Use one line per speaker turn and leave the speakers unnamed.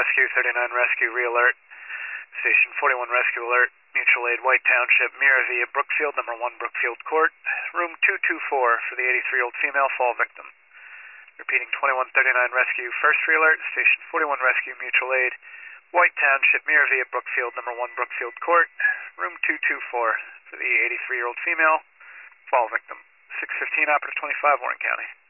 Rescue, 39 Rescue, re-alert. Station 41 Rescue Alert, mutual aid, White Township, Miravia, Brookfield, number 1 Brookfield Court, room 224 for the 83-year-old female fall victim. Repeating 2139 Rescue, first re-alert, Station 41 Rescue, mutual aid, White Township, Miravia, Brookfield, number 1 Brookfield Court, room 224 for the 83-year-old female fall victim. 615 operative 25, Warren County.